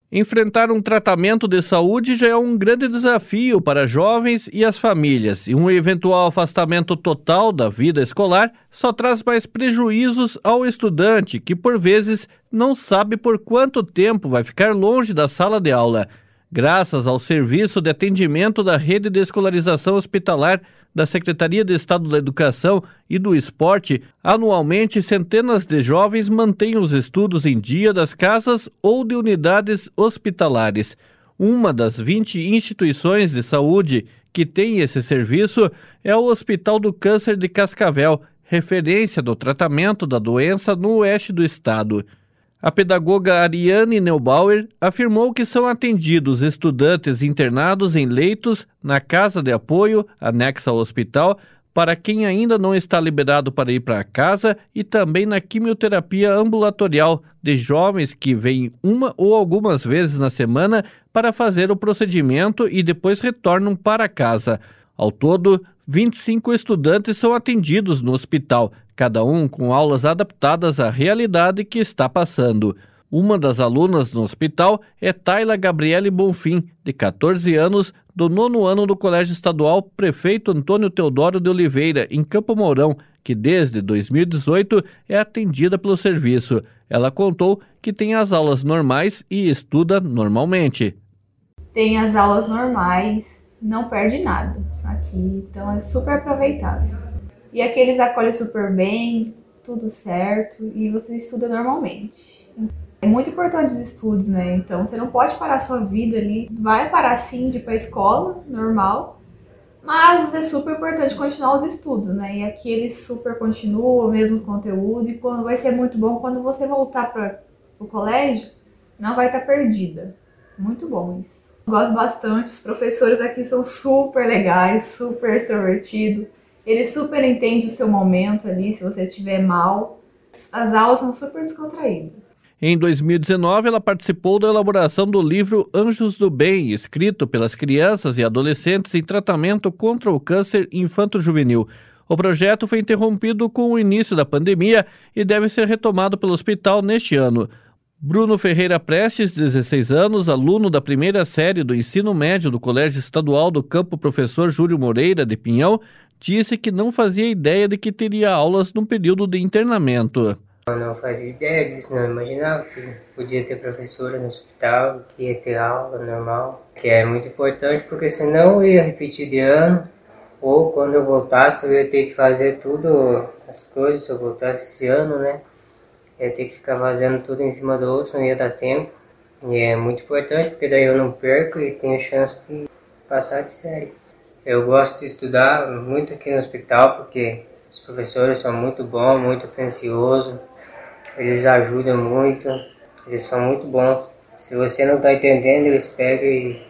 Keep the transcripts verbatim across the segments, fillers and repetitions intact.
Enfrentar um tratamento de saúde já é um grande desafio para jovens e as famílias, e um eventual afastamento total da vida escolar só traz mais prejuízos ao estudante, que por vezes não sabe por quanto tempo vai ficar longe da sala de aula. Graças ao Serviço de Atendimento da Rede de Escolarização Hospitalar da Secretaria de Estado da Educação e do Esporte, anualmente centenas de jovens mantêm os estudos em dia das casas ou de unidades hospitalares. Uma das vinte instituições de saúde que tem esse serviço é o Hospital do Câncer de Cascavel, referência do tratamento da doença no oeste do estado. A pedagoga Ariane Neubauer afirmou que são atendidos estudantes internados em leitos na casa de apoio anexa ao hospital para quem ainda não está liberado para ir para casa e também na quimioterapia ambulatorial de jovens que vêm uma ou algumas vezes na semana para fazer o procedimento e depois retornam para casa. Ao todo, vinte e cinco estudantes são atendidos no hospital, cada um com aulas adaptadas à realidade que está passando. Uma das alunas no hospital é Tayla Gabriele Bonfim, de catorze anos, do nono ano do Colégio Estadual Prefeito Antônio Teodoro de Oliveira, em Campo Mourão, que desde dois mil e dezoito é atendida pelo serviço. Ela contou que tem as aulas normais e estuda normalmente. Tem as aulas normais, não perde nada aqui, então é super aproveitável. E aqui eles acolhem super bem, tudo certo, e você estuda normalmente. É muito importante os estudos, né? Então você não pode parar a sua vida ali. Vai parar sim de ir para a escola, normal, mas é super importante continuar os estudos, né? E aqui eles super continuam o mesmo conteúdo, e quando vai ser muito bom quando você voltar para o colégio, não vai estar perdida. Muito bom isso. Gosto bastante, os professores aqui são super legais, super extrovertidos. Eles super entendem o seu momento ali, se você estiver mal. As aulas são super descontraídas. Em dois mil e dezenove, ela participou da elaboração do livro Anjos do Bem, escrito pelas crianças e adolescentes em tratamento contra o câncer infanto-juvenil. O projeto foi interrompido com o início da pandemia e deve ser retomado pelo hospital neste ano. Bruno Ferreira Prestes, dezesseis anos, aluno da primeira série do ensino médio do Colégio Estadual do Campo Professor Júlio Moreira, de Pinhão, disse que não fazia ideia de que teria aulas no período de internamento. Eu não fazia ideia disso, não imaginava que podia ter professora no hospital, que ia ter aula normal, que é muito importante porque senão eu ia repetir de ano, ou quando eu voltasse eu ia ter que fazer tudo, as coisas, se eu voltasse esse ano, né? Eu ia ter que ficar fazendo tudo em cima do outro, não ia dar tempo. E é muito importante porque daí eu não perco e tenho chance de passar de série. Eu gosto de estudar muito aqui no hospital porque os professores são muito bons, muito atenciosos, eles ajudam muito, eles são muito bons. Se você não está entendendo, eles pegam e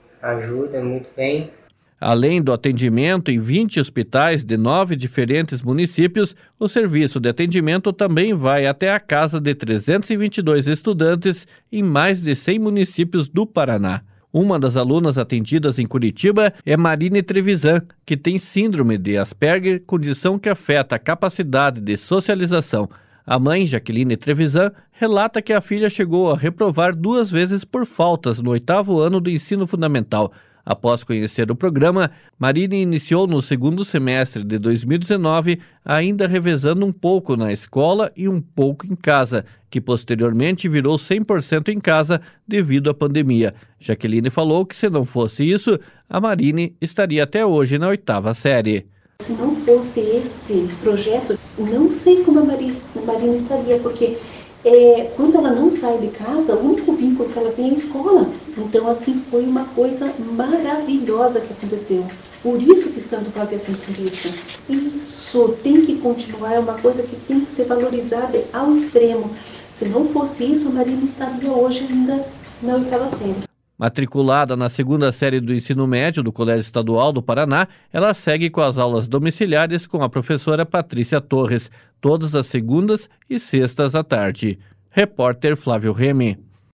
ajudam muito bem. Além do atendimento em vinte hospitais de nove diferentes municípios, o serviço de atendimento também vai até a casa de trezentos e vinte e dois estudantes em mais de cem municípios do Paraná. Uma das alunas atendidas em Curitiba é Marine Trevisan, que tem síndrome de Asperger, condição que afeta a capacidade de socialização. A mãe, Jaqueline Trevisan, relata que a filha chegou a reprovar duas vezes por faltas no oitavo ano do ensino fundamental. Após conhecer o programa, Marine iniciou no segundo semestre de dois mil e dezenove, ainda revezando um pouco na escola e um pouco em casa, que posteriormente virou cem por cento em casa devido à pandemia. Jaqueline falou que se não fosse isso, a Marine estaria até hoje na oitava série. Se não fosse esse projeto, não sei como a Marine estaria, porque É, quando ela não sai de casa, o único vínculo que ela tem é a escola. Então, assim, foi uma coisa maravilhosa que aconteceu. Por isso que tanto fazer essa entrevista. Isso tem que continuar, é uma coisa que tem que ser valorizada ao extremo. Se não fosse isso, a Marina estaria hoje ainda na oitava série. Matriculada na segunda série do ensino médio do Colégio Estadual do Paraná, ela segue com as aulas domiciliares com a professora Patrícia Torres, todas as segundas e sextas à tarde. Repórter Flávio Remy.